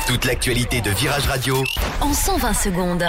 Toute l'actualité de Virage Radio en 120 secondes.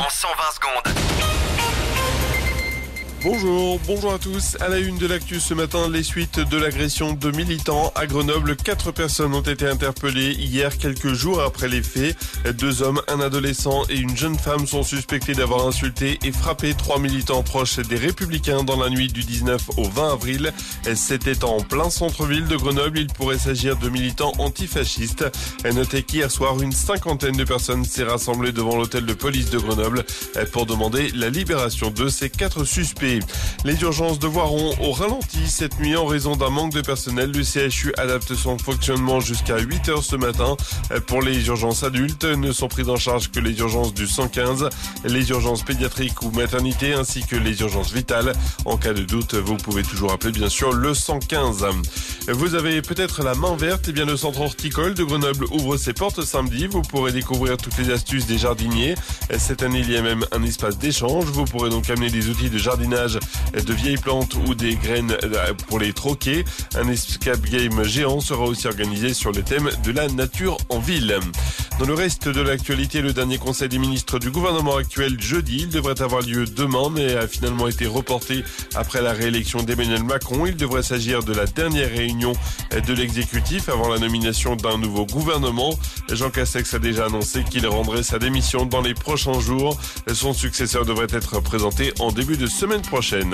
Bonjour à tous. À la une de l'actu ce matin, les suites de l'agression de militants à Grenoble. 4 personnes ont été interpellées hier, quelques jours après les faits. 2 hommes, un adolescent et une jeune femme sont suspectés d'avoir insulté et frappé 3 militants proches des Républicains dans la nuit du 19 au 20 avril. C'était en plein centre-ville de Grenoble. Il pourrait s'agir de militants antifascistes. Notez qu'hier soir, une 50aine de personnes s'est rassemblée devant l'hôtel de police de Grenoble pour demander la libération de ces 4 suspects. Les urgences de Voiron au ralenti cette nuit en raison d'un manque de personnel. Le CHU adapte son fonctionnement jusqu'à 8h ce matin. Pour les urgences adultes, ne sont prises en charge que les urgences du 115, les urgences pédiatriques ou maternité ainsi que les urgences vitales. En cas de doute, vous pouvez toujours appeler bien sûr le 115. Vous avez peut-être la main verte, et bien le centre horticole de Grenoble ouvre ses portes samedi. Vous pourrez découvrir toutes les astuces des jardiniers. Cette année, il y a même un espace d'échange. Vous pourrez donc amener des outils de jardinage, de vieilles plantes ou des graines pour les troquer. Un escape game géant sera aussi organisé sur le thème de la nature en ville. Dans le reste de l'actualité, le dernier conseil des ministres du gouvernement actuel jeudi, il devrait avoir lieu demain mais a finalement été reporté après la réélection d'Emmanuel Macron. Il devrait s'agir de la dernière réunion de l'exécutif avant la nomination d'un nouveau gouvernement. Jean Castex a déjà annoncé qu'il rendrait sa démission dans les prochains jours. Son successeur devrait être présenté en début de semaine prochaine.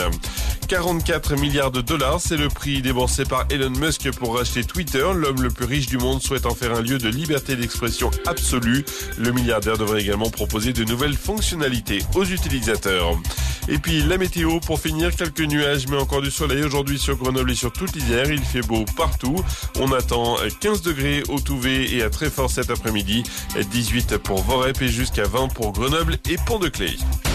44 milliards de dollars, c'est le prix déboursé par Elon Musk pour racheter Twitter. L'homme le plus riche du monde souhaite en faire un lieu de liberté d'expression absolue. Le milliardaire devrait également proposer de nouvelles fonctionnalités aux utilisateurs. Et puis la météo pour finir, quelques nuages mais encore du soleil aujourd'hui sur Grenoble et sur toute l'Isère. Il fait beau partout. On attend 15 degrés au Touvet et à Treffort cet après-midi, 18 pour Vorep et jusqu'à 20 pour Grenoble et Pont-de-Claye.